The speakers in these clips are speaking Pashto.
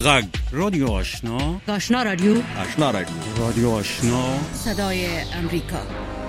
غږ رادیو آشنا، آشنا رادیو، آشنا رادیو، رادیو آشنا، صدای امریکا.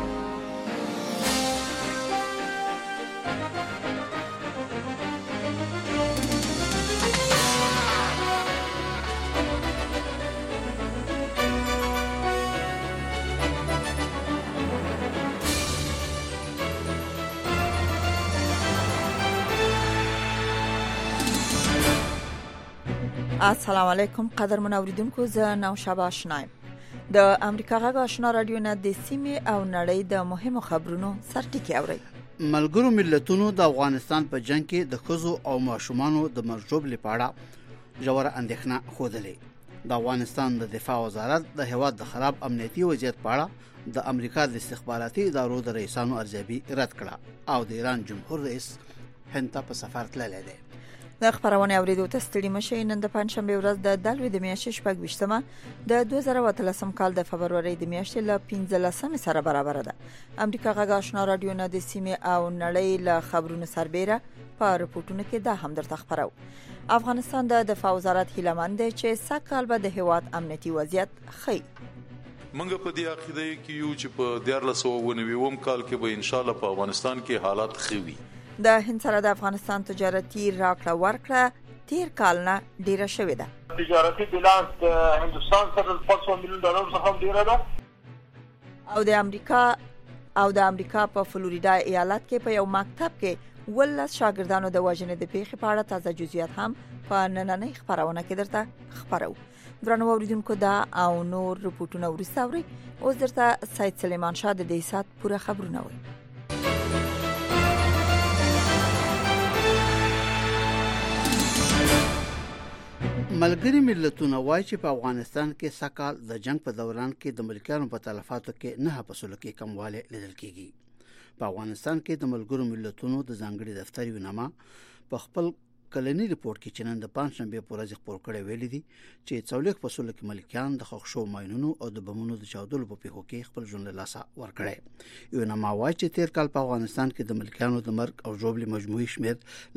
السلام علیکم قدرمن اوریدونکو، زه نوشابه آشنایم. د امریکا غږ آشنا رادیو نه د سیمې او نړۍ د مهمو خبرونو سرټکی اورئ. ملګرو ملتونو د افغانستان په جنگ کې د ښځو او ماشومانو د مرجوب لپاره ژوره اندېښنه خوده. د افغانستان د دفاع وزارت د هیواد د خراب امنیتي وضعیت په اړه د امریکا د استخباراتي ادارو د رئیسانو ارزیابي رد کړه او د ایران جمهور رئیس هند ته په سفر تللی دی. د خبرونه اوریدو ته ستړي مشئ. نن د پنځشنبه ورځ د دلوي د میاشتې 28مه د 2013 کال د فبرवरी د میاشتې ل 15 سره برابر ده. امریکا غږ آشنا رادیو نه د سیمې او نړۍ له خبرونو سربېره په رپورټونو کې دا هم درته خبرو. افغانستان د دفاع وزارت هیله مند دی چې سږ به د هیواد امنیتي وضعیت ښه منګه په دې عقیده کې یو چې په 1499 کال کې به ان شاء الله په افغانستان کې حالات ښه وي. د هند سره د افغانستان تجارتي راکړه ورکړه تیر کال نه ډیره شوې ده. تجارتي بیلانس د هندستان سره $500 میلیون څخه ډیره ده. او د امریکا په فلوریدا ایالت کې په یو مکتب کې 12 شاګردانو د وژنې د پیښې په اړه تازه جزئیات هم په نننۍ خبرونه کې درته خبرو. درنو اوریدونکو، دا او نور رپورټونه ورسته اوري. اوس درته سید سلیمان شاه د دې سات پوره خبرونه وایي. ملګري ملتونه وایي چې په افغانستان کې سکهال د جنگ په دوران کې د ملکیانو په تلفاتو کې 9% کې کموالی لیدل کیږي. په افغانستان کې د ملګرو ملتونو د ځانګړي دفتر یو نامه په خپل کلنی ریپورت کې چې نن د پنځشنبه په ورځ خپور کړی ویلي دي چې 40% کې ملکیان د خښو ماينونو او د بمونو د چاودلو په پیښو کې خپل ژوند له لاسه ورکړي. یو نامه وایي چې تیر کال په افغانستان کې د ملکیانو د مرګ او ژوبلې مجموعي شمیر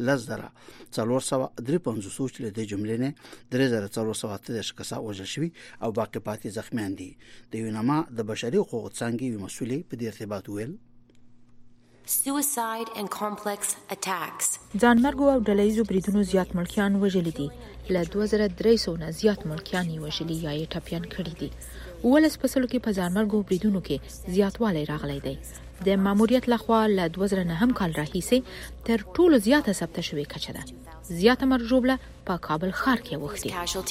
10,453 چې د جملې نه 3,438 کسان وژل شوي او باقي پاتې زخمیان دي. د یو نامه د بشري حقوقو څنګه مسؤلې په دې ارتباط ویل Suicide and complex attacks. ځانمرګ او ډلهیزو بریدونو زیات ملکیان وژلي دي. له 2300 نه زیات ملکیان یې وژلي یا یې ټپیان کړي دي. 15% کې په ځانمرګ بریدونو کې زیاتوالی راغلی دی. د ماموریت لخوا له 2009 کال راهیسې تر ټولو زیاته ثبت شوې کچه ده. زیاته مرجوبله په کابل ښار کې وختي.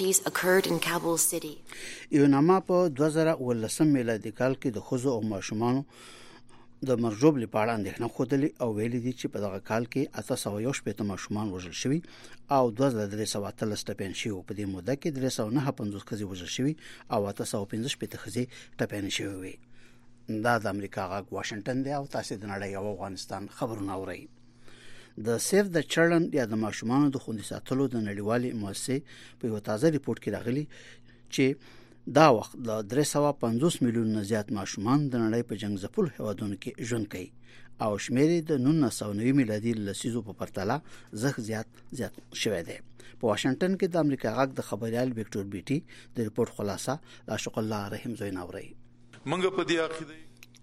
یو نامه په 2019 میلادي کال کې د ښځو او ماشومانو د مرجوب لپاره اندېښنه خوده او ویلي دي چې په دغه کال کې 811 ماشومان وژل شوي او 2313 ټپیان شوي. په دې موده کې 359 ښځې وژل شوي او 815 ښځې ټپیان شوي وي. دا د امریکا غږ واشنگټن دی او تاسو د نړۍ او افغانستان خبرونه اورئ. د سیف د چلډرن یا د ماشومانو د خوندي ساتلو د نړیوالې مؤسسې په یو تازه ریپورت کې راغلي چې دا وخت د 350 میلیون زیات ماشومان د نړۍ په جنگ ځپلو هیوادونو کې ژوند کوي او شمیر د 1990 میلادي لسیزو په پرتله زیات شوی دی. په واشنگټن کې د امریکا غږ د خبريال وکټور بیټي د ریپورت خلاصه عاشق الله رحیم زوین اوري. منګه په دې عقیده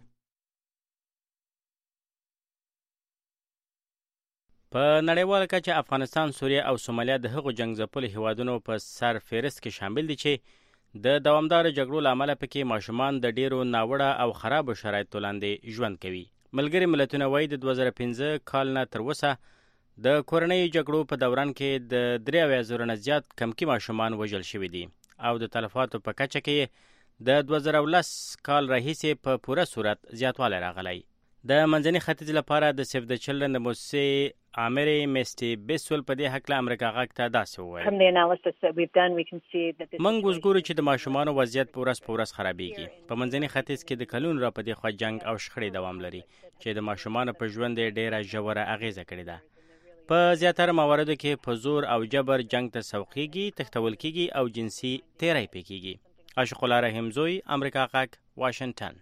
په نړیواله کچه افغانستان، سوریه او سومالیا د هغو جنگ ځپلو هیوادونو په سر فهرست کې شامل دي چې د دوامدار جګړو لامل پکې ماشومان د ډیرو ناوړه او خرابو شرایطو لاندې ژوند کوي. ملګري ملتونه وایي د 2015 کال نه تر اوسه د کورنۍ جګړو په دوران کې د 3,000 نه زیات کمکی ماشومان وژل شوي دي او د تلفاتو په کچه کې د 2010 کال راهیسې په پوره صورت زیاتوالی راغلی. د منځني ختیځ لپاره د سیف د چلډرن د مؤسسې عامرې میسټي بیسول په دې حق له امریکا غږ ته داسې وویل: موږ اوس ګورو چې د ماشومانو وضعیت په ورځ خرابېږي. په منځني ختیځ کې د کلونو را په دې خوا جنگ او شخړې دوام لري چې د ماشومانو په ژوند یې ډېره ژوره اغیزه کړې ده. په زیاتره مواردو کې په زور او جبر جنگ ته سوقېږي، تښتول کېږي او جنسي تیری پې کېږي. عاشق الله رحیم زوی، امریکا غږ، واشنگټن.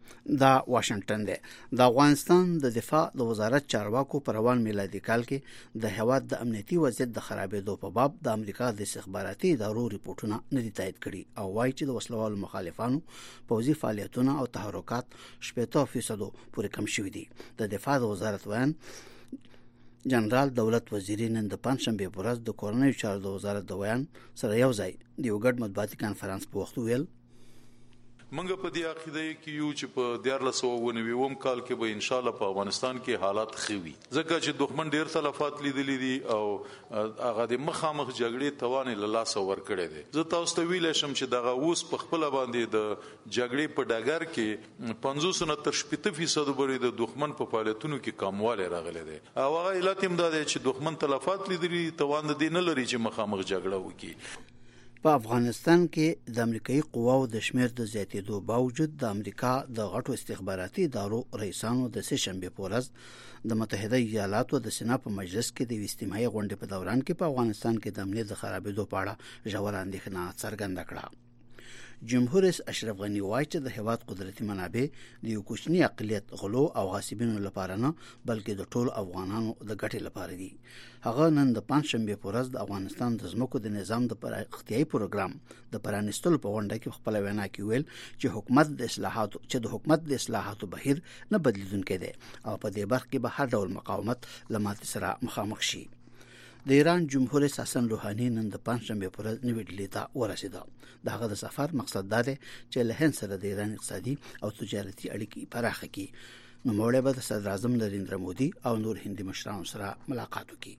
دا واشنگټن دی. د افغانستان د دفاع د وزارت چارواکو په روان میلادي کال کې د هیواد د امنیتي وضعیت د خرابېدو په باب د امریکا د استخباراتي ادارو ریپورتونه نه دي تایید کړي او وایي چې د وسلوالو مخالفانو پوځي فعالیتونه او تحرکات 80% پورې کم شوي دي. د دفاع د وزارت ویان جنرال دولت وزیری نن د پنځشنبه په ورځ د کورنیو چارو د وزارت د ویان سره یو ځای د یو ګډ مطبوعاتي کانفرنس په وخت ویل منګه په دې عقیده کې یو چې په 1499 کال کې به ان شاء الله په افغانستان کې حالات خوي ځکه چې دښمن ډیر تلفات لیدلې دي او هغه د مخامخ جګړې توان له لاس ور کړی دي. زه تاسو ته ویل شم چې دغه اوس په خپل باندې د جګړې په ډګر کې 50% پورې د دښمن په فعالیتونو کې کمواله راغلی دی او هغه علت هم دا دی چې دښمن تلفات لیدلې توان د نه لري چې مخامخ جګړه وکړي. په افغانستان کې د امریکایي قواو د شمیر د زیاتېدو باوجود د امریکا د غټو استخباراتي ادارو رئیسانو د سه شنبه په ورځ د متحده ایالاتو د سنا په مجلس کې د اجتماعي غونډې په دوران کې په افغانستان کې د امنیت د خرابېدو په اړه ژور اندېښنه څرګنده کړه. جمهور رئیس اشرف غنی وایي چې د هیواد قدرتي منابع د یو کوچني اقلیت غلو او غاصبینو لپاره نه بلکې د ټولو افغانانو د ګټې لپاره دي. هغه نن د پنځشنبه په ورځ د افغانستان د ځمکو د نظام د پراختیايي پروګرام د پرانیستلو په غونډه کې خپل وینا کې ویل چې د حکومت د اصلاحاتو بهیر نه بدلیدونکی دی او په دې برخه کې به هر ډول مقاومت له ماتې سره مخامخ شي. د ایران جمهور رئیس حسن روحاني نن د پنځشنبه پر ورځ نوې ډیلي ته ورسېد. دغه د سفر مقصد دا دی چې له هند سره د ایران اقتصادي او تجارتي اړیکې پراخ کړي. نوموړی به د صدر اعظم نریندرا مودي او نور هندي مشرانو سره ملاقات وکړي.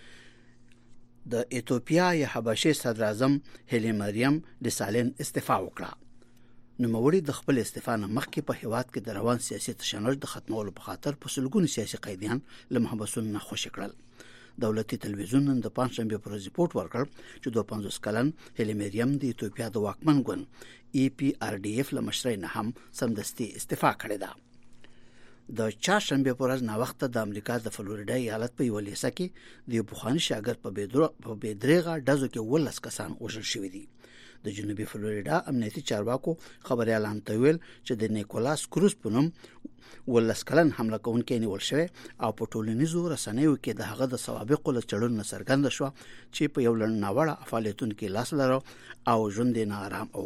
د ایتوپیا یا حبشه صدر اعظم هیلی مریم دسالین استعفا وکړه. نوموړی د خپل استعفا نه مخکې په هیواد کې د روان سیاسي تشنج د ختمولو په خاطر په سلګونو سیاسي قیدیان له محبسونو نه خوشي کړل. دولتي تلویزیون نن د پنځشنبه پر ورځ ریپورت ورکړ چې 52 کلن هیلی مریم د ایتوپیا د واکمن ګوند EPRDF له مشرۍ نه هم سمدستي استعفا کړې ده. د چهارشنبه پر ورځ ناوخته د امریکا د فلوریډا ایالت په یو لیسه کې د بوخاني شاګرد په بېدریغه ډزو کې 12 کسان وژل شوي دي. د جنوبي فلوریډا امنیتي چارواکو خبري اعلان ته ویل چې د نیکولاس کروز په نوم 12 کلن حمله کوونکی نیول شوی او په ټولنیزو رسنیو کې د هغه د سوابقو له چړون څرګنده شو چې په یو لړناوړه فعالیتونو کې لاس لرو او ژوند یې نارام او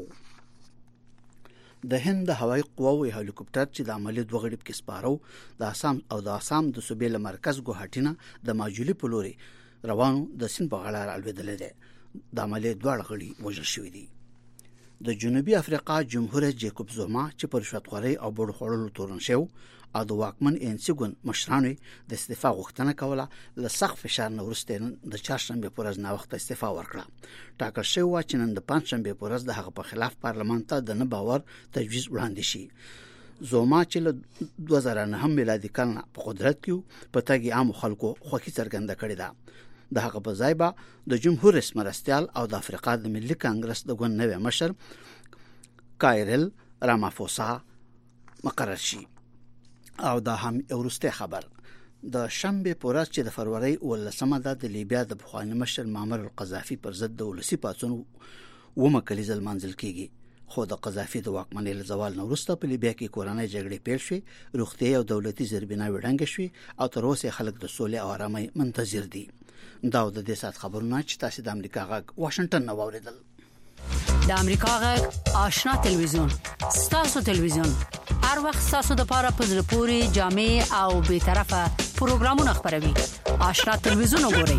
د هند هوایي قواو هلیکوپټر چې د عملیات وغړي کې سپارو د آسام د صوبې له مرکز ګوهاټینا د ماجولي په لوري روانو د سین په غاړه الوتل دي. د عملیات دوه غړي وژل شوي دي. د جنوبي افریقا جمهور جیکوب زوما چې پر رشوتخوري او بډو خورلو تورن شو او د واکمن انسیګون مشرانو د استعفا غوښتنه کوله له سخت فشار نه وروسته د چهارشنبه پر ورځ ناوخته استعفا ورکړه. ټاکل شوی و چې نن د پنځشنبه پر ورځ د هغه په خلاف پارلمان ته د نه باور تجویز وړاندې شي. زوما چې له 2009 میلادي کال نه په قدرت کې په تګي عام خلکو خوښي څرګنده کړې ده. د هغه په ځای به د جمهور رئیس مرستيال او د افریقا د ملي کانګرس د ګوند نوی مشر کایرل رامافوسا مقرر شي. او دا هم ورسته خبر د شنبه په ورځ چې د فروری 18 د لیبیا د بخوانی مشر معمر القذافي پر ضد د ولسی پاتون ومکلیزل منځل کیږي. خو د قذافي د واکمنۍ له زوال نه وروسته په لیبیا کې کورنۍ جګړې پیل شوې، روغتیا او دولتي زیربناوې ړنګې شوې او تر اوسه خلک د سولې او آرامۍ منتظر دي. دا د دې سات خبرونه چې تاسو د امریکا غږ واشنگټن نو اوریدل. د امریکا غږ آشنا تلویزیون ستاسو تلویزیون هر وخت تاسو د پاره پزله پوری جامع او به طرفه پروګرامونه خبروي. آشنا تلویزیون وګورئ.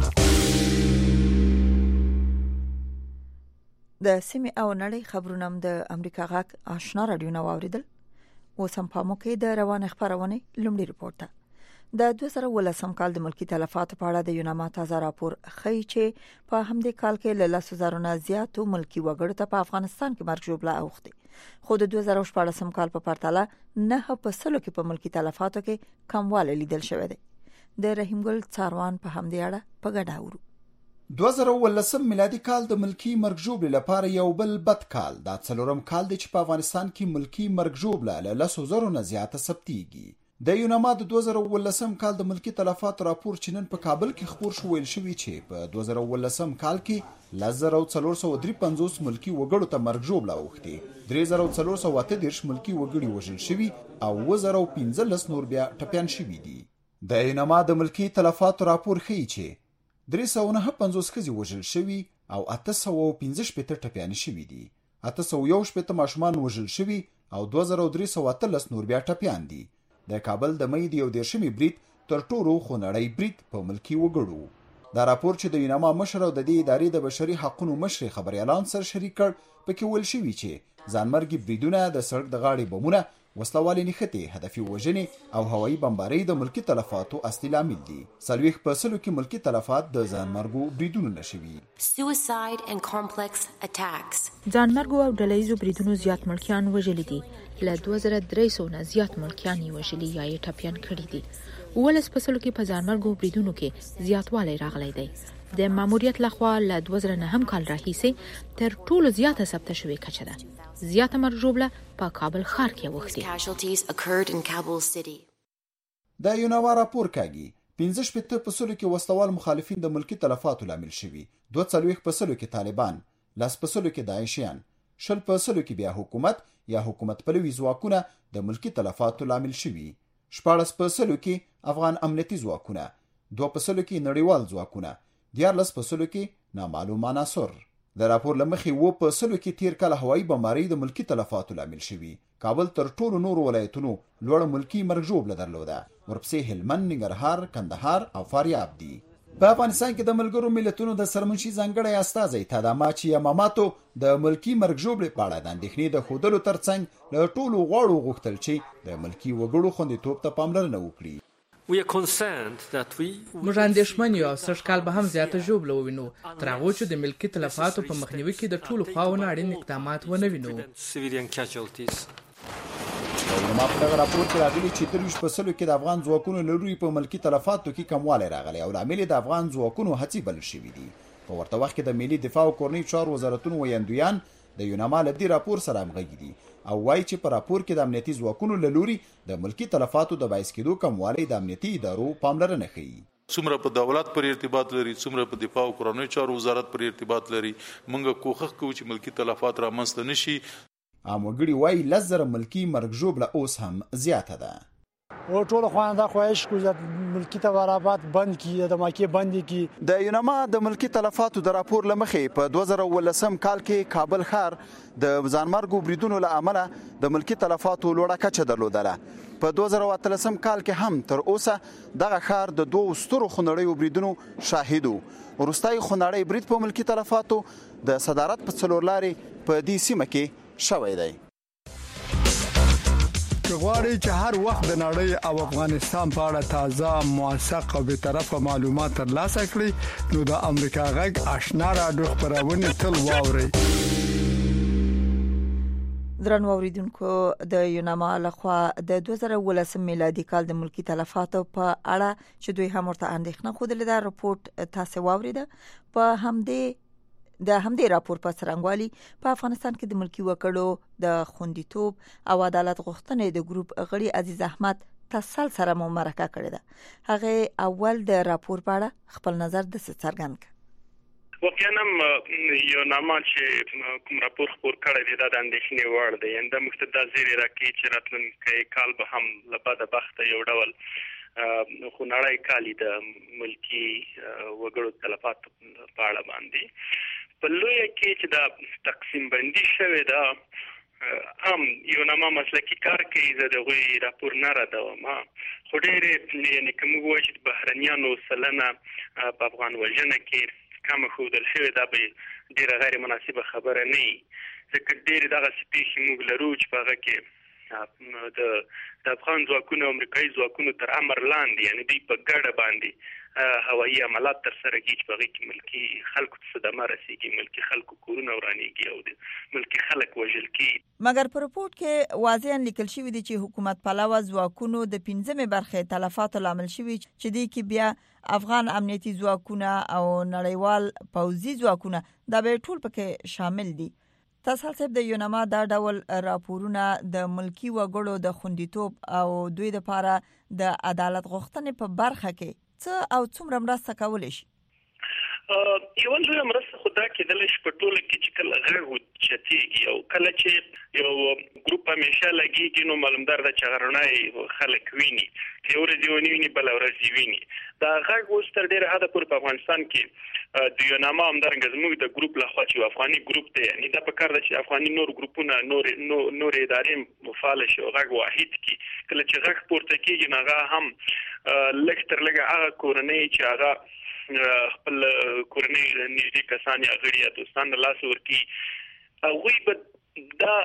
د سیمه او نړۍ خبرونه د امریکا غږ آشنا رادیو نو اوریدل. اوس هم په موکه د روان خبرونه لومړی ریپورت ده. د 2018 کال د ملکی تلفاتو په اړه د یوناما تازه راپور ښیي چې په همدې کال کې له 10,000 نه زیاتو ملکی وګړو ته په افغانستان کې مرګ ژوبله اوخته. خو د 2014 کال په پرتله 9% کې په ملکی تلفاتو کې کموالی لیدل شوی دی. د رحیم ګل څاروان په همدې اړه په ګډه اورو. 2018 میلادي کال د ملکی مرګ ژوبله لپاره یو بل بد کال. دا څلورم کال دی چې په افغانستان کې ملکی مرګ ژوبله له 10,000 نه زیاته ثبتېږي. د یوناما د 2018 کال د ملکی تلفاتو راپور چې نن په کابل کې خبر شو ویل شوی چې په 2018 کال کې 1453 ملکی وګړو ته مرګ ژوبله اوښتې، 3438 ملکی وګړي وژل شوي او 2015 نور بیا ټپیان شوي دي. د یوناما د ملکی تلفاتو راپور ښیي چې 359 ښځې وژل شوي او 815 ټپیان شوي دي، 811 ماشومان وژل شوي او 2313 نور بیا ټپیان دي. د کابل د مې د 11 برید تر ټولو خونړی برید په ملکی وګړو. دا راپور چې د یوناما مشر او د دې ادارې د بشري حقوقو مشر خبريالان سره شریک کړ، پکې ویل شوی چې ځانمرګي بریدونه د سړک د غاړې بمونه، وسلوالې نښتې، هدفي وژنې او هوایي بمبارۍ د ملکی تلفاتو اصلي لامل دي. 40% کې ملکی تلفات د ځانمرګو بریدونو نشوي. Suicide and complex attacks. ځانمرګو او ډلهیزو بریدونو زیات ملکیان وژلي دي. له 2300 نه زیات ملکیان وژلي یا یې ټپیان کړي دي. 18% کې په ځانمرګو بریدونو کې زیاتوالی راغلی دی. د ماموریت لخوا له 2009 کال راهیسې تر ټولو زیاته ثبت شوې کچه ده. زیاته مرګ ژوبله په کابل ښار کې اوښتې. د یوناما راپور کاږي 15% کې وسلوال مخالفین د ملکی تلفاتو لامل شوي، 42% کې طالبان، 10% کې داعشیان، 10% کې بیا حکومت یا حکومت پلوي ځواکونه د ملکی تلفاتو لامل شوي، 14% کې افغان امنیتي ځواکونه، 2% کې نړیوال ځواکونه، 14% کې نامعلوم عناصر. د راپور لمخې 2% کې تیر کال هوایي بمبارۍ د ملکی تلفاتو لامل شوي. کابل تر ټولو نور ولایتونو لوړ ملکی مرګ ژوبله درلوده، ورپسې هلمند، ننګرهار، کندهار او فاریاب دي. په افغانستان کې د ملګرو ملتونو د سرمنشي ځانګړی استازی تاداماچی یاماماتو د ملکی مرګ ژوبلې په اړه د اندېښنې د ښودلو ترڅنګ له ټولو غواړو غوښتل چې د ملکی وګړو خوندیتوب ته پاملرنه وکړي. موږ اندېښمن یو او سږ کال به هم زیاته ژوبله ووینو، تر هغو چې د ملکي تلفاتو په مخنیوي کې د ټولو خواوو اړین اقدامات ونه وینو. یوناما په دغه راپور کې راغلي چې 23% کې د افغان ځواکونو له لوري په ملکی تلفاتو کې کموالی راغلی او لامل د افغان ځواکونو هڅې بلل شوي دي. په ورته وخت کې د ملي دفاع او کورنۍ چارو وزارتونو ویاندویان د یوناما له دې راپور سره همغږي دي او وایي چې په راپور کې د امنیتي ځواکونو له لوري د ملکی تلفاتو د باعث کېدو کموالی د امنیتي ادارو پاملرنه ښیي. څومره په دولت پر ارتباط لري، څومره په دفاع او کورنۍ چارو وزارت پر ارتباط لري، موږ کوښښ کوو چې ملکی تلفات رامنځته نشي. عام وګړي وایي 10,000 ملکی مرګ ژوبله اوس هم زیاته ده. او ټول خوانده خواهش کو چې ملکی تبرابات بند کی د ماکي بند کی. د یوناما د ملکی تلفاتو د راپور لمخې په 2018 کال کې کابل ښار د ځانمرګو بریدونو له امله د ملکی تلفاتو لوړه کچه درلودله. په 2018 کال کې هم تر اوسه دغه ښار د 2 سترو خونړیو بریدونو شاهد و. وروستی خونړی برید په ملکی تلفاتو د صدارت په څلور لارې په دې سیمه کې شوی دی. که غواړئ چې هر وخت د نړۍ او افغانستان په اړه تازه، موثق او بی‌طرفه معلومات ترلاسه کړئ نو د امریکا غږ آشنا رادیو خبرونه تل واورئ. درنو اوریدونکو، د یوناما لخوا د 2018 میلادي کال د ملکی تلفاتو په اړه چې دوی هم ورته اندېښنه خوده دا راپور تاسو واوریده. په همدې راپور په څرنګوالي په افغانستان کې د ملکی وګړو د خوندیتوب او عدالت غوښتنې د ګروپ غړي عزیز احمد تسل سره مو مرکه کړې ده. هغه اول د راپور په اړه خپل نظر د څرګند کړ. وقیانم یوناما چې کوم راپور خپور کړی دی دا د اندېښنې وړ دی. انده مختدا زیری راکې چې راتلونکی کال به هم لباده بخته یو ډول خونړی کالی د ملکی وګړو تلفات په اړه باندې په لویه کې چې دا تقسیم بندي شوې ده. هم یوناما مسلکی کار کوي، زه دغه راپور نه راځم، خو ډېر یعنی کوم وایي چې بهرنیانو سلنه په افغان وژنه کې کم ښودل شوې ده، به ډېره غیر مناسبه خبره نه وي، ځکه ډېرې دغه سپېښې موږ لرو چې په هغه کې د افغان ځواکونو او امریکایي ځواکونو تر امر لاندې یعنی دوی په ګډه باندې هوایي عملات ترسره کوي چې په هغې کې ملکي خلکو ته صدمه رسېږي، ملکي خلکو کورونه ورانېږي او د ملکي خلک وژل کېږي. مګر په رپورټ کې واضحاً لیکل شوي دي چې حکومت پلوه ځواکونو د 15مې برخې تلفاتو لامل شوي چې دې کې بیا افغان امنیتي ځواکونه او نړیوال پوځي ځواکونه دا به ټول پکې شامل دي. تاسو صاحب د یونما دا ډول راپورونه د ملکی وګړو د خوندیتوب او دوی د لپاره د عدالت غوښتنې په برخه کې څه او څومره مرسته کولای شي؟ یو لوی مرسته خو دا کېدلی شي په ټوله کې چې کله غږ چتېږي او کله چې یو ګروپ همیشه لګېږي نو معلومدار ده چې هغه رڼا خلک ویني، که یو ورځ ونه ویني بله ورځ ویني. دا غږ اوس تر ډېره حده پورې په افغانستان کې د یوناما همدارنګه زموږ د ګروپ لخوا چې افغاني ګروپ دی، یعنې دا په کار ده چې افغاني نور ګروپونه نور ادارې فعاله شي او غږ واحد کړي. کله چې غږ پورته کېږي نو هغه هم لږ تر لږه هغه کورنۍ چې هغه خپل کورنۍ نږدې کسان یا غړي یا دوستان د لاس ورکړي، هغوی به دا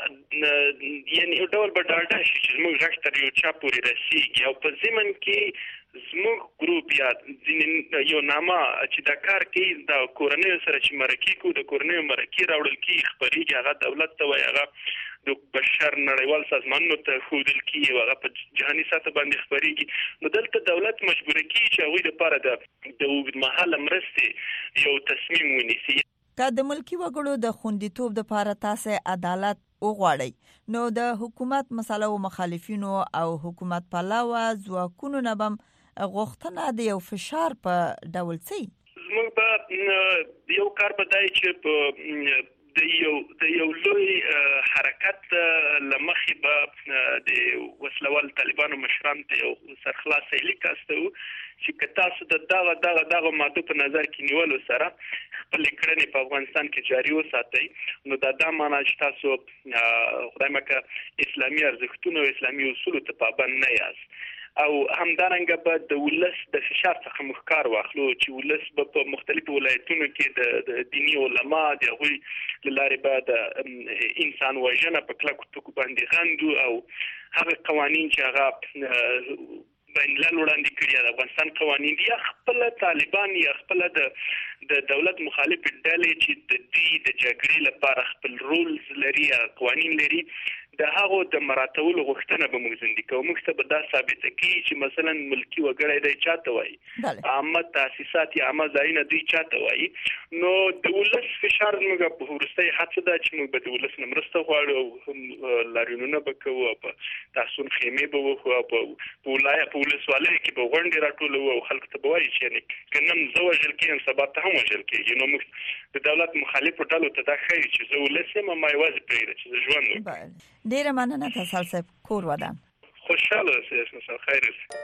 یعنې یو ډول به ډاډه شي چې زموږ غږ تر یو چا پورې رسېږي او په ضمن کې زموږ ګروپ یا ځینې یو نامه چې دا کار کوي د کورنیو سره چې مرکې کوو، د کورنیو مرکې راوړل کېږي، خپرېږي، هغه دولت ته وایي، هغه د بشر نړیوال سازمانونو ته ښودل کېږي او هغه په جهاني سطح باندې خپرېږي. نو دلته دولت مجبوره کېږي چې هغوی دپاره د اوږدمهاله مرستې یو تصمیم ونیسي. که د ملکی وګړو د خوندیتوب لپاره تاسو عدالت وغواړئ نو د حکومت مسله او مخالفینو او حکومت پلاوه ځواکونو نه بم غوښتنه د یو فشار په ډول څه زموږ به یو کار به دی چې د یو لوی حرکت لمخې به د وسلوال طالبانو مشران ته یو سرخلاصه لیک استو چې که تاسو د دغه ماده په نظر کې نیولو سره خپل کړنې په افغانستان کې جاري وساتئ، نو دا معنا چې تاسو خدای مکه اسلامي ارزښتونو او اسلامي اصولو ته پابند نه یاست. او همدارنګه به د ولس د فشار څخه مخکار واخلو چې ولس به په مختلفو ولایتونو کې د دیني علما د هغوی له لارې به د انسان وژنه په کلکو ټکو باندې غندو او هغه قوانین چې هغه بین الملل وړاندې کړي د افغانستان قوانین یا خپل طالبان یا خپل د دولت مخالف ډلې چې د دې د جګړې لپاره خپل رولز لري یا قوانین لري د هغو د مراتبولو غوښتنه به موږ زندګي کوو. موږ ته به دا ثابته کړي چې مثلا ملکی وګړی دی چاته وایي، عامه تاسیسات یا عامه ځایونه دوی چاته وایي. نو د ولس فشار موږ په وروستۍ هڅه ده چې موږ به د ولس نه مرسته غواړو او لاریونونه به کوو او په تحصن خیمې به وکړو او په ولسوالیو کې به غونډې راټولوو او خلکو ته به وایي چې که نن زه وژل کېږم سبا ته هم وژل کېږي. نو موږ د دولت مخالفو ډلو ته دا ښیي چې زه ولس یم ما یوازې پرېږده چې زه ژوند وکړم. ډیره مننه تاسو صاحب، کور ودان. خوشاله اوسئ، مساء خیر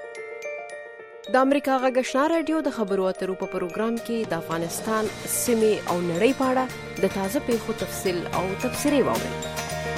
اوسئ. د امریکا غږ آشنا رادیو د خبرو اترو په پروګرام کې د افغانستان سیمې او نړۍ په اړه د تازه پیښو تفصیل او تبصرې واورئ.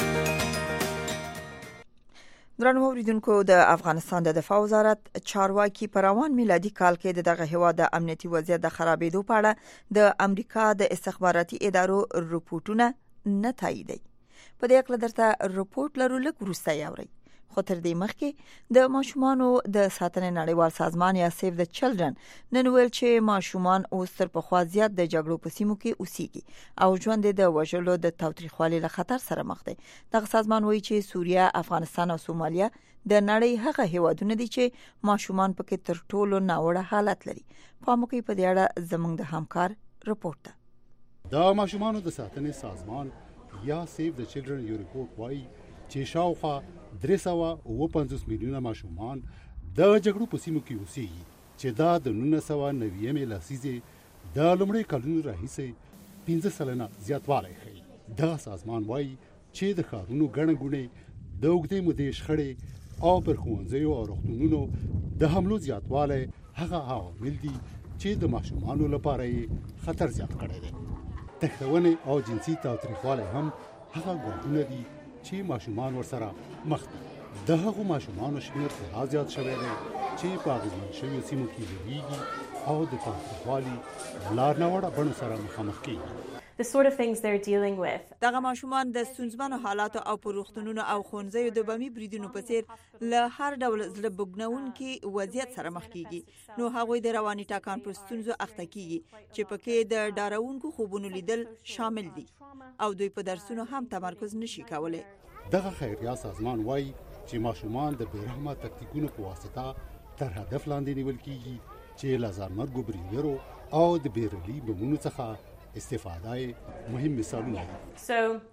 درنو اوریدونکو، د افغانستان د دفاع وزارت چارواکي په روان میلادي کال کې دغه هیواد د امنیتي وضعیت د خرابېدو په اړه د امریکا د استخباراتي ادارو رپورټونه نه تاییدوي. په دې اړه درته رپورټ لرو، لږ وروسته یاورئ. خو تر دې مخکې د ماشومانو د ساتنې نړیوال سازمان یا سیف د چلډرن نن ویل چې ماشومان اوس تر پخوا زیات د جګړو په سیمو کې اوسېږي او ژوند د وژلو د تاوتریخوالي له خطر سره مخ دی. دغه سازمان وایي چې سوریه، افغانستان او سومالیا د نړۍ هغه هیوادونه دي چې ماشومان پکې تر ټولو ناوړه حالت لري. پام وکړئ په دې اړه زموږ د همکار رپورټ ته. د ماشومانو د ساتنې سازمان یا سیف د چلډرن یو رپورټ وایي چې شاوخوا 350 میلیونه ماشومان د جګړو په سیمو کې اوسېږي چې دا د 1990 لسیزې د لومړي کلونو راهیسې 15 سلنه زیاتوالی ښیي. دا سازمان وایي چې د ښارونو ګڼه ګوڼې، د اوږدې مودې شخړې او پر ښوونځیو او روغتونونو د حملو زیاتوالی هغه عوامل دي چې د ماشومانو لپاره یې خطر زیات کړی دی. تښتونې او جنسي تاوتریخوالی هم هغه ګواښونه دي چې ماشومان ورسره مخ دي. د هغو ماشومانو شمېر خورا زیات شوی دی چې په اغېزمن شویو سیمو کې لویږي او د تاوتریخوالي لار ناوړه بڼو سره مخامخ کېږي. The sort of things they're dealing with. دغه ماشومان د ستونزمنو حالاتو او پروختونونو او خونځیو د بمي بریدونو په څیر له هر ډول زړه بوګنونکي وضعیت سره مخ کیږي. نو هغوی د رواني ټاکان پر ستونزو اخته کیږي چې پکې د ډارونکو خوبونو لیدل شامل دي او دوی په درسونو هم تمرکز نشي کولای. دغه خیریه سازمان وایي چې ماشومان د بیرحمه تکتیکونو په واسطه تر هدف لاندې نیول کیږي چې له ځانمرګو بریدګرو او د بیرلي بمونو څخه استفاده مهم مثالونه دي. So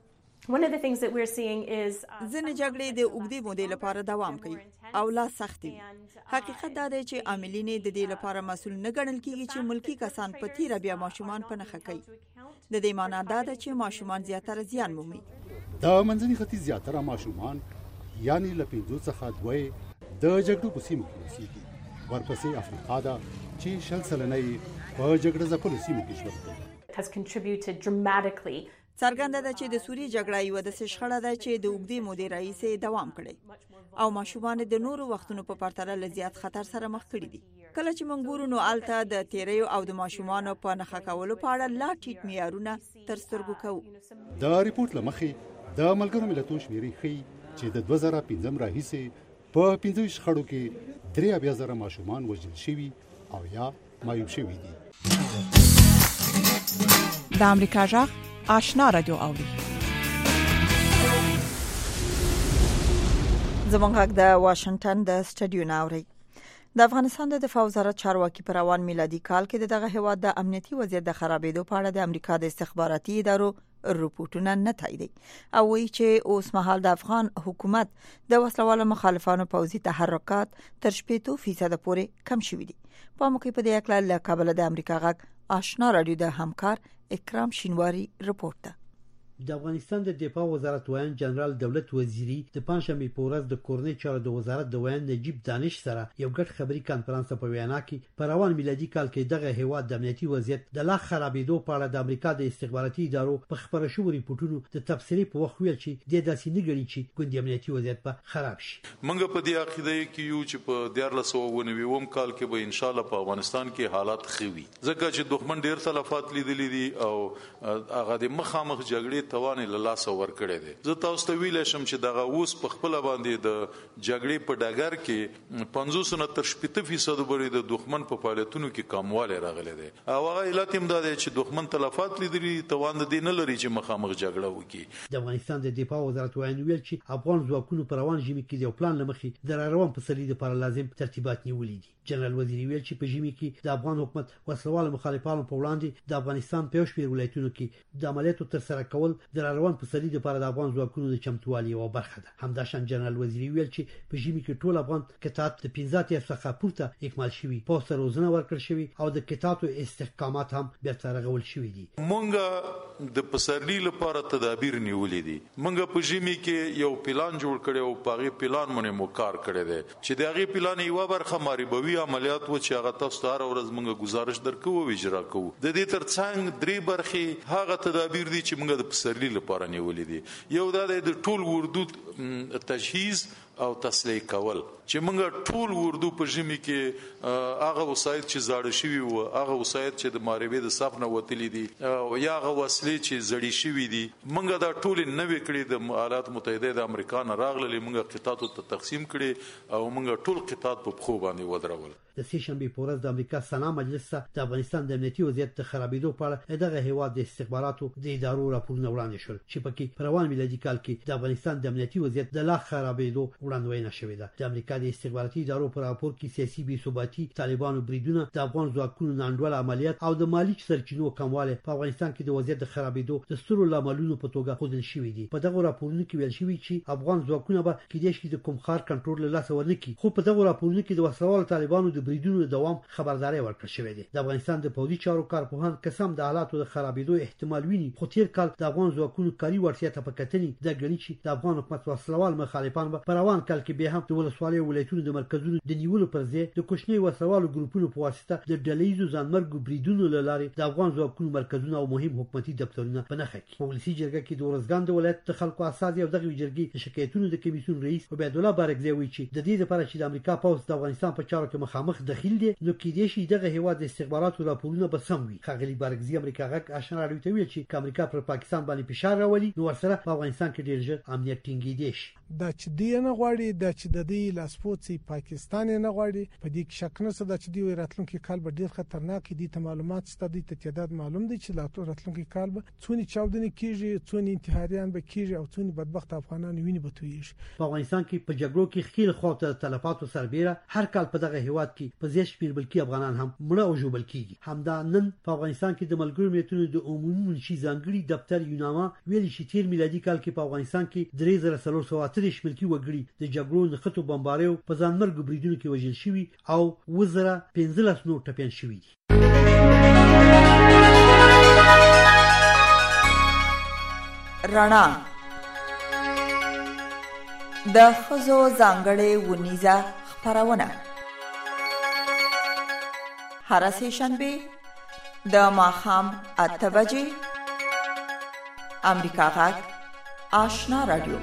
One of the things that we're seeing is ځینې جګړې د اوږدې مودې لپاره دوام کوي او لا سخت وي. حقیقت دا دی چې عاملین د دې لپاره مسؤل نه ګڼل کیږي چې ملکی کسان په تیر بیا ماشومان په نخښه کوي. د دې معنی دا ده چې ماشومان زیاتره زیان مومي. د منځني ختیځ زیاتره ماشومان یعنی له 5 څخه 2 د جګړو په سیمو کې اوسېږي. ورپسې افریقا ده چې 60% په جګړه ځپلو سیمو کې ژوند کوي. has contributed dramatically. څرګنده ده چې د سوریې جګړه یو د شخړه ده چې د اوږدې مودې راهیسې دوام کړي او ماشومان د نورو وختونو په پرتله له زیات خطر سره مخ کړي دي. کله چې موږ ګورو نو الته د تیریو او د ماشومان په نخښه کولو په اړه لا ټیټ معیارونه تر سترګو کوو. د ریپورت لمخې د ملګرو ملتونو شمیرې ښیي چې د 2015 راهیسې په 15 شخړو کې 3,000 ماشومان وژل شوي او یا معیوب شوي دي. د امریکا غږ آشنا رادیو اوري. زمونږ غږ د واشنگټن د سټډیو ناوري. د افغانستان د دفاع وزارت چارواکي پر روان میلادي کال کې دغه هیواد د امنیتي وضعیت د خرابېدو په اړه د امریکا د استخباراتي ادارو رپورټونه نه تاییدي او وایي چې اوس مهال د افغان حکومت د وسلوالو مخالفانو پوځي تحرکات تر 80% پورې کم شوي دي. په موقع په دې اړه له کابل د امریکا غږ آشنا رادیو د همکار اکرام شینواری رپورټ ده. د افغانستان د دفاع وزارت وایي جنرال دولت وزیری د پنځشنبه په ورځ د کورنۍ چارو د وزارت د وایي نجیب دانش سره یو ګډ خبري کانفرنس په وینا کې په روان میلادي کال کې دغه هیواد د امنیتي وضعیت د لا خرابېدو په اړه د امریکا د استخباراتي ادارو په خبره شو ریپورتونو د تفسیری په وخت ویل چې د داسې نه غړي چې ګوندي امنیتي وضعیت په خراب شي. موږ په دې عقیده کې یو چې په 1499 کال کې به ان شاء الله په افغانستان کې حالات خوي ځکه چې دښمن ډیر تلفات لیدلې دي او هغه د مخامخ جګړې توان له لاس ور کړی دی. زه تاسو ته ویل شم چې دغه اوس په خپل باندې د جګړې په ډګر کې 50 نه تر 80% پورې د دښمن په فعالیتونو کې کمواله راغلی دی او هغه علت هم دا دی چې دښمن تلفات لیدلي توان دې نه لري چې مخامخ جګړه وکړي. د افغانستان د دفاع وزارت وایي ویل چې افغان ځواکونو پر روان ژمي کې یو پلان لمخې د روان پسلې لپاره لازم ترتیبات نیولې دي. جنرال وزیری ویل چې په ژمي کې د افغان حکومت وسلوال مخالفانو په وړاندې د افغانستان په شپږ ولایتونو کې د عملیاتو تر سره کول د روان پسلې لپاره د افغان ځواکونو د چمتووالي یوه برخه ده. همداشان جنرال وزیری ویل چې په ژمي کې ټول افغان قطاعت د 15 څخه پورته اکمال شوي پوسټ روزنه ورکړل شوی او د قطاعتو استحکامات هم بیرته رغول شوي دي. مونږ د پسرلی لپاره تدابیر نیولې دي. مونږ په ژمي کې یو پلان جوړ کړی او په هغه پلان باندې موکار کړی دی چې د هغه پلان یو برخه ماریبوي عملیات و چې هغه تاسو ته هر ورځ مونږ گزارش درکو او اجرا کوو. د دې ترڅنګ درې برخې هغه تدابیر دي چې مونږ د پسرلی لپاره نیولې دي. یو دا د ټول اردو تجهیز او تسلیح کول چې موږ ټول اردو په ژمي کې هغه وسایل چې زاړه شوي وو هغه وسایل چې د ماریبې د صف نه وتلي دي او یا هغه وسلې چې زړې شوي دي موږ دا ټول نوې کړې د ایالات متحده د امریکا نه راغلي موږ قطاعتو ته تقسیم کړي او موږ ټول قطاعت په خو باندې ودرول. د سې شنبه په ورځ د امریکا سنا مجلس د افغانستان د امنیتي وضعیت د خرابېدو په اړه دغه هیواد د استخباراتو د ادارو راپورونه وړاندې شول چې پکې په روان میلادي کال کې د افغانستان د امنیتي وضعیت د لا خرابېدو وړاندوینه شوې ده. د امریکا د استخباراتي ادارو په راپور کې سیاسي بې ثباتي، طالبانو بریدونه، د افغان ځواکونو ناانډوله عملیات او د مالی سرچینو کمواله په افغانستان کې د وضعیت د خرابېدو د سترو لاملونو په توګه ښودل شوي دي. په دغه راپورونو کې ویل شوي چې افغان ځواکونه به کېدای شي د کوم ښار کنټرول له لاسه ورنکړي، خو په دغه راپورونو کې د وسلوالو طالبانو د بریدونو د دوام خبرداري ورکړل شوې ده. د افغانستان د پوځي چارو کارپوهان قسم د حالاتو د خرابېدو احتمال ویني، خو تیر کال د افغان ځواکونو کاري وړتیا ته په کتنې د غني چې د افغان حکومت وسلوال مخالفان په روان کال کې به هم د ولسوالۍ ولایتونو د مرکزونو د نیولو پر ځای د کوچنی وسلوالو ګروپونو په واسطه د ډلهیزو ځانمرګو بریدونو لارې د افغان ځواکونو مرکزونه او مهم حکومتي دفترونه په نښه کې. په ولسی جرګه کې د ورزګان د ولایت د خلکو اساسي او دغه جرګې د شکایتونو د کمیسیون رئیس عبید الله بارکزی وایي چې د دې لپاره چې د امریکا پوځ د افغانستان په چارو کې مخامخ دخیل دي نو کېدای شي دغه هیواد د استخباراتو راپورونه به سم وي. ښاغلي بارکزی امریکا غږ آشنا راډیو ته ویل چې امریکا پر پاکستان باندې فشار راولي نو ورسره په افغانستان کې ډېر ژر امنیت ټینګېدای شي. د چې دی نه غواړي د چې د دې لاسپوڅي پاکستان نه غواړي په دې کې شک نشته د چې دی راتلونکي کال به ډیر خطرناک دي. ته معلومات ستدي ته تعداد معلوم دي چې راتلونکي کال به څونی چاودنې کیږي، څونی انتحاریان به کیږي او څونی بدبخت افغانان ویني به تویږي. په افغانستان کې په جګړو کې خیر خواته تلفاتو سربېره هر کال په دغه هیواد کې په زیات شمېر بلکې افغانان هم مړه او ژوبل کیږي. همدا نن په افغانستان کې د ملګرو ملتونو د عمومي منشي ځانګړي دفتر یوناما ویلي چې تیر میلادي کال کې په افغانستان کې 3438 ملکي وګړي د جګړو نښتو بمباریو په ځانمرګ بریدونو کې وژل شوي او 15 نور ټپیان شوي دي. رڼا د خزو ځانګړې ونیزه خبرونه هر سهشنبه د ماښام 8 بجې امریکا غږ آشنا رادیو.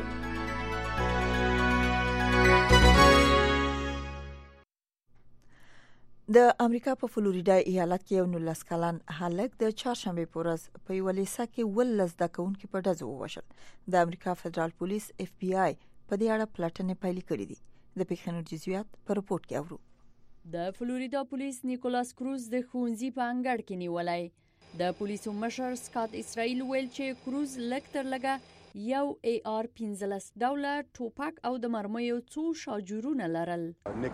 د امریکا په فلوریدا ایالت کې یو 19 کلن هلک د چهارشنبه په ورځ په یو لیسه کې ولز د کونکو په ډزو ووژل. د امریکا فدرال پولیس FBI په دې اړه پلټنې پیل کړې دي. د پیښنو جزئیات په رپورت کې اورو. د فلوریدا پولیس نیکولاس کروز د ښوونځي په انګړ کې نیولای. د پولیسو مشر سکاټ اسرائیل ویل چې کروز لکتر لګه یو AR-15 ډوله ټوپک او د مرمیو څو شاجورونه لرل.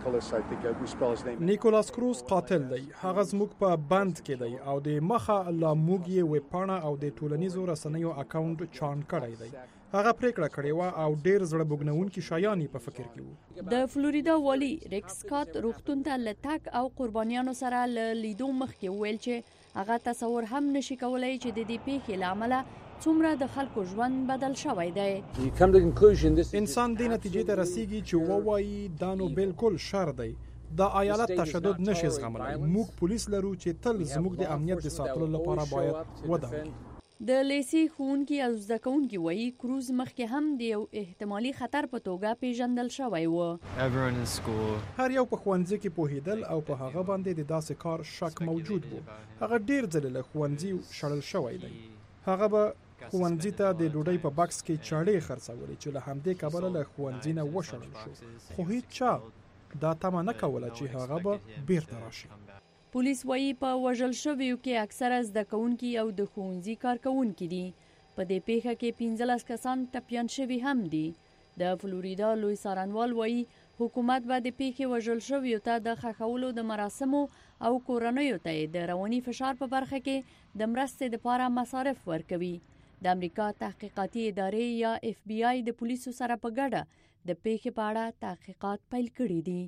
نیکولاس کروز قاتل دی. هغه زموږ په بند کې دی او د مخه لا موږ یې ویبپاڼه او د ټولنیزو رسنیو اکاونټ چان کړی دی. هغه پریکړه کړې و او ډیر زړه بوګنونکي شایان په فکر کې وو. د فلوریدا والی ریک سکاټ روغتون ته لټک او قربانیانو سره لیدو مخکې ویل چې هغه تصور هم نشي کولای چې د دې پیښې لامل څومره د خلکو ژوند بدل شوی دی. انسان دې نتیجې ته رسیږي چې وایي دا نو بالکل شر دی. د ایالت تشدد نشي زغملای. موږ پولیس لرو چې تل زموږ د امنیت د ساتلو لپاره باید وده وکړي. د لیسي ښوونکي او زده کوونکي وایي کروز مخکې هم د یو احتمالي خطر په توګه پیژندل شوی و. هر یو په ښوونځي کې پوهیدل او په هغه باندې د داسې کار شک موجود و. هغه ډیر ځله له ښوونځي شړل شوی دی. هغه به ښوونځي ته د ډوډۍ په بکس کې چاړې خرڅولې چې له همدې کبله له ښوونځي نه وشړل شو. خو هیڅ چا دا تمه نه کوله چې هغه به بیرته راشي. پولیس وایي په وژل شویو کې اکثره زده کوونکي او د ښوونځي کارکوونکي دي. په دې پیښه کې 15 کسان ټپیان شوي هم دي. د فلوریدا لوی څارنوال وایي حکومت به د پیښې وژل شویو ته د ښخولو د مراسمو او کورنیو ته د رواني فشار په برخه کې د مرستې لپاره مصارف ورکوي. د امریکا تحقیقاتي ادارې یا FBI د پولیسو سره په ګډه د پیښې په اړه تحقیقات پیل کړي دي.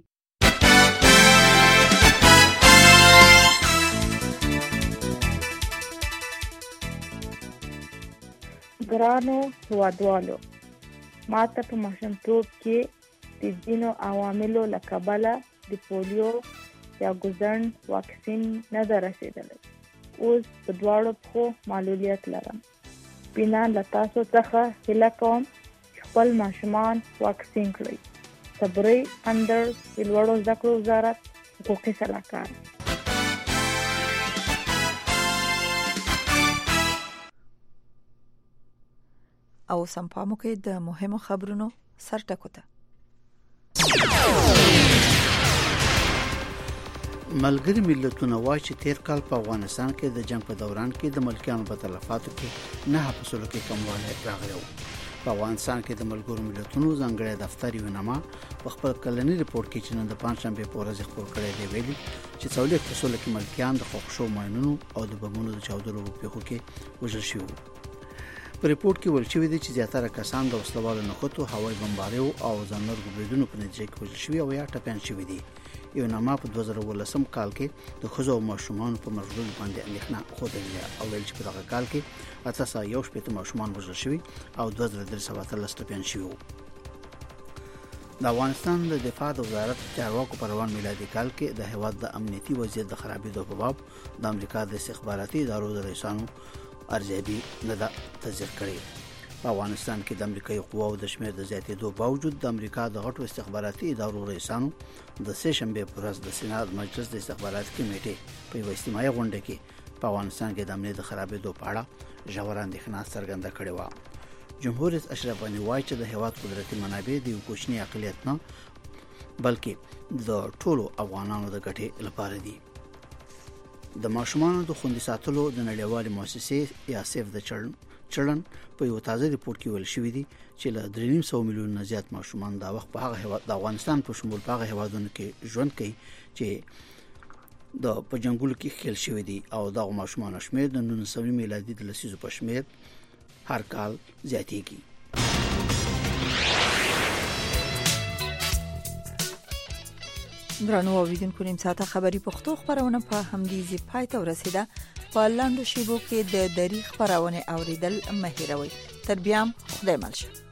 ګرانو هیوادوالو، ما ته په ماشومتوب کې د ځینو عواملو له کبله د پولیو یا ګوزڼ واکسین نه ده رسېدلی. اوس په دواړو پښو معلولیت لرم. بنا له تاسو څخه هیله کوم چې خپل ماشومان واکسین کړئ. صبري اندر د لوړو زده کړو وزارت حقوقي سلاکار. او سمپامو کې د مهمو خبرونو سرټکو ته. ملګری ملتونه وایي چې تیر کال په افغانستان کې د جنگ په دوران کې د ملکیانو په تلفاتو کې 9% کې کموالی راغلی و. په افغانستان کې د ملګرو ملتونو ځانګړی دفتر یوناما په خپل کلنی رپورت کې چې نن د پنځشنبه په ورځ خپور کړی دی ویلي چې 40% کې ملکیان د خوښ شو ماینونو او د بمونو د چاودلو په پیښو کې وژل شوي وو. په رپورت کې ویل شوی دی چې زیاتره کسان د وسلوالو نښتو، هوایي بمباریو او ځانمرګو بریدونو په نتیجه کې وژل شوي او یا ټپیان شوي دي. یوناما په 2019 کال کې د ښځو او ماشومانو په مرګ باندې اندېښنه ښودلې او ویل چې په دغه کال کې 818 ماشومان وژل شوي او 2313 ټپیان شوي وو. د افغانستان د دفاع د وزارت چارواکو په روان میلادي کال کې د هیواد د امنیتي وضعیت د خرابېدو په باب د امریکا د استخباراتي ادارو د رئیسانو ارزیابي نه ده تصدیق کړې. په افغانستان کې د امریکایي قواو د شمېر د زیاتېدو باوجود د امریکا د غټو استخباراتي ادارو رئیسانو د سه شنبه پر ورځ د سېنات مجلس د استخباراتي کمیټې په یوه اجتماعي غونډه کې په افغانستان کې د امنیت د خرابېدو په اړه ژوره اندېښنه څرګنده کړې وه. جمهور رئیس اشرف غنی وایي چې د هیواد قدرتي منابع د یو کوچني اقلیت نه بلکې د ټولو افغانانو د ګټې لپاره دي. د ماشومانو د خوندي ساتلو د نړیوالې مؤسسې یا سیف د چلن په یو تازه ریپورت کې ویل شوی دی چې له 3.5 میلیون نه زیات ماشومان دا وخت په هغه هیواد د افغانستان په شمول په هغه هیوادونو کې ژوند کوي چې د په جنگولو کې خېل شوی دي او دا ماشومان شمیر د 1900 میلادي د لسیزو په شمیر هر کال زیاتېږي. درنو اوریدونکو نیم ساعته خبری پښتو خبرونه په همدې ځای پای ته ورسیده. په لاندو شیبو کې د دری خبرونه اوریدل مه هیروئ. تر بیا خدای مل شه.